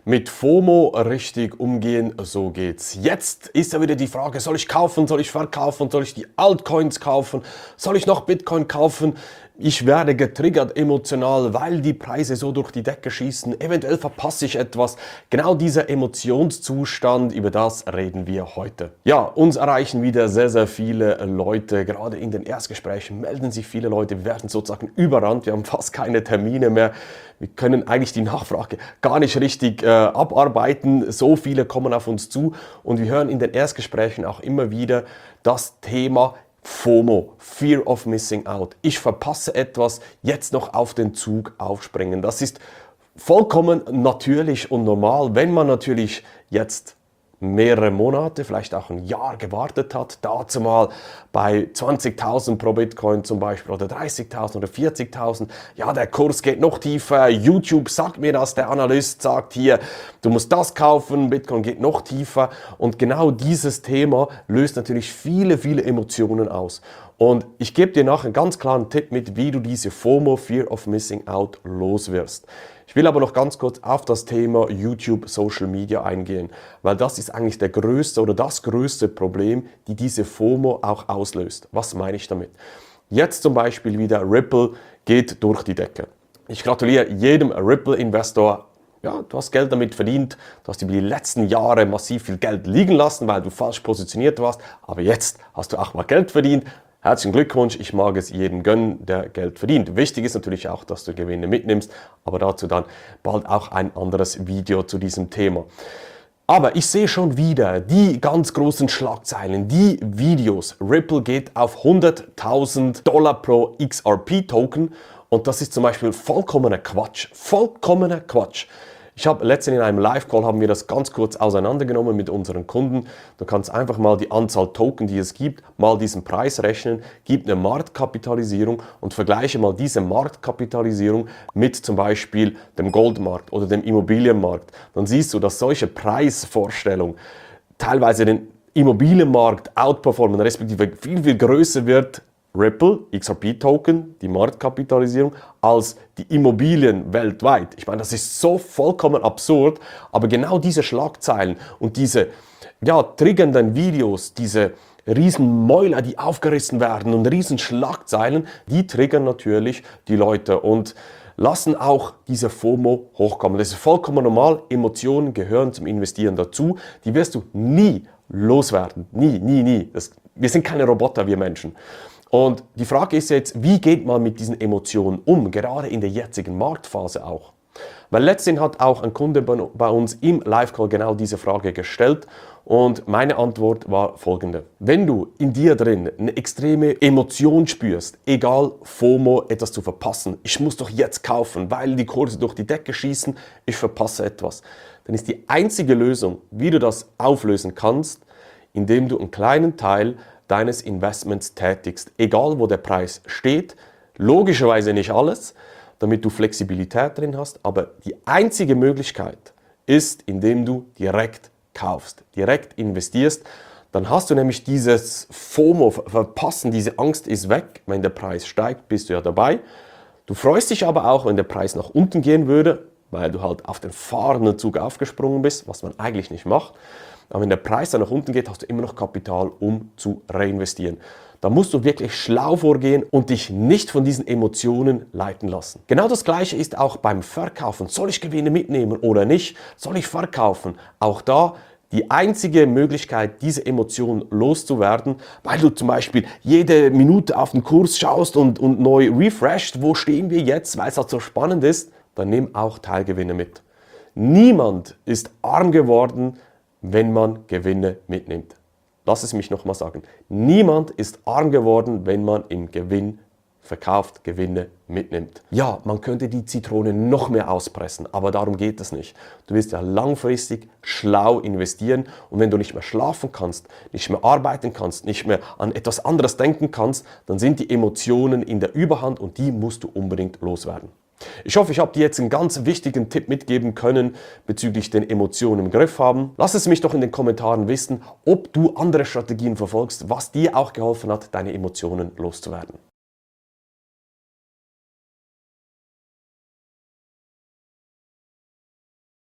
Mit FOMO richtig umgehen, so geht's. Jetzt ist ja wieder die Frage, soll ich kaufen, soll ich verkaufen, soll ich die Altcoins kaufen, soll ich noch Bitcoin kaufen? Ich werde getriggert emotional, weil die Preise so durch die Decke schießen. Eventuell verpasse ich etwas. Genau dieser Emotionszustand, über das reden wir heute. Ja, uns erreichen wieder sehr, sehr viele Leute. Gerade in den Erstgesprächen melden sich viele Leute. Wir werden sozusagen überrannt. Wir haben fast keine Termine mehr. Wir können eigentlich die Nachfrage gar nicht richtig abarbeiten. So viele kommen auf uns zu. Und wir hören in den Erstgesprächen auch immer wieder das Thema FOMO, Fear of Missing Out. Ich verpasse etwas, jetzt noch auf den Zug aufspringen. Das ist vollkommen natürlich und normal, wenn man natürlich jetzt mehrere Monate, vielleicht auch ein Jahr gewartet hat, dazu mal bei 20.000 pro Bitcoin zum Beispiel oder 30.000 oder 40.000, ja, der Kurs geht noch tiefer, YouTube sagt mir das, der Analyst sagt hier, du musst das kaufen, Bitcoin geht noch tiefer und genau dieses Thema löst natürlich viele, viele Emotionen aus. Und ich gebe dir nachher einen ganz klaren Tipp mit, wie du diese FOMO, Fear of Missing Out, loswirst. Ich will aber noch ganz kurz auf das Thema YouTube, Social Media eingehen, weil das ist eigentlich der größte oder das größte Problem, die diese FOMO auch auslöst. Was meine ich damit? Jetzt zum Beispiel wieder Ripple geht durch die Decke. Ich gratuliere jedem Ripple-Investor. Ja, du hast Geld damit verdient, du hast über die letzten Jahre massiv viel Geld liegen lassen, weil du falsch positioniert warst, aber jetzt hast du auch mal Geld verdient. Herzlichen Glückwunsch, ich mag es jedem gönnen, der Geld verdient. Wichtig ist natürlich auch, dass du Gewinne mitnimmst, aber dazu dann bald auch ein anderes Video zu diesem Thema. Aber ich sehe schon wieder die ganz großen Schlagzeilen, die Videos. Ripple geht auf $100.000 pro XRP-Token und das ist zum Beispiel vollkommener Quatsch. Vollkommener Quatsch. Ich habe letztens in einem Live-Call haben wir das ganz kurz auseinandergenommen mit unseren Kunden. Du kannst einfach mal die Anzahl Token, die es gibt, mal diesen Preis rechnen, gib eine Marktkapitalisierung und vergleiche mal diese Marktkapitalisierung mit zum Beispiel dem Goldmarkt oder dem Immobilienmarkt. Dann siehst du, dass solche Preisvorstellungen teilweise den Immobilienmarkt outperformen, respektive viel, viel größer wird Ripple, XRP-Token, die Marktkapitalisierung, als die Immobilien weltweit. Ich meine, das ist so vollkommen absurd, aber genau diese Schlagzeilen und diese triggernden Videos, diese riesen Mäuler, die aufgerissen werden und riesen Schlagzeilen, die triggern natürlich die Leute und lassen auch diese FOMO hochkommen. Das ist vollkommen normal, Emotionen gehören zum Investieren dazu, die wirst du nie loswerden, nie. Wir sind keine Roboter, wir Menschen. Und die Frage ist jetzt, wie geht man mit diesen Emotionen um, gerade in der jetzigen Marktphase auch? Weil letztens hat auch ein Kunde bei uns im Live-Call genau diese Frage gestellt und meine Antwort war folgende. Wenn du in dir drin eine extreme Emotion spürst, egal FOMO, etwas zu verpassen, ich muss doch jetzt kaufen, weil die Kurse durch die Decke schießen, ich verpasse etwas, dann ist die einzige Lösung, wie du das auflösen kannst, indem du einen kleinen Teil deines Investments tätigst, egal wo der Preis steht, logischerweise nicht alles, damit du Flexibilität drin hast, aber die einzige Möglichkeit ist, indem du direkt kaufst, direkt investierst, dann hast du nämlich dieses FOMO, verpassen, diese Angst ist weg, wenn der Preis steigt, bist du ja dabei. Du freust dich aber auch, wenn der Preis nach unten gehen würde, weil du halt auf den fahrenden Zug aufgesprungen bist, was man eigentlich nicht macht. Aber wenn der Preis dann nach unten geht, hast du immer noch Kapital, um zu reinvestieren. Da musst du wirklich schlau vorgehen und dich nicht von diesen Emotionen leiten lassen. Genau das Gleiche ist auch beim Verkaufen. Soll ich Gewinne mitnehmen oder nicht? Soll ich verkaufen? Auch da die einzige Möglichkeit, diese Emotionen loszuwerden, weil du zum Beispiel jede Minute auf den Kurs schaust und neu refresht, wo stehen wir jetzt, weil es halt so spannend ist, dann nimm auch Teilgewinne mit. Niemand ist arm geworden, wenn man Gewinne mitnimmt. Lass es mich nochmal sagen. Niemand ist arm geworden, wenn man im Gewinn verkauft, Gewinne mitnimmt. Ja, man könnte die Zitrone noch mehr auspressen, aber darum geht es nicht. Du willst ja langfristig schlau investieren und wenn du nicht mehr schlafen kannst, nicht mehr arbeiten kannst, nicht mehr an etwas anderes denken kannst, dann sind die Emotionen in der Überhand und die musst du unbedingt loswerden. Ich hoffe, ich habe dir jetzt einen ganz wichtigen Tipp mitgeben können bezüglich den Emotionen im Griff haben. Lass es mich doch in den Kommentaren wissen, ob du andere Strategien verfolgst, was dir auch geholfen hat, deine Emotionen loszuwerden.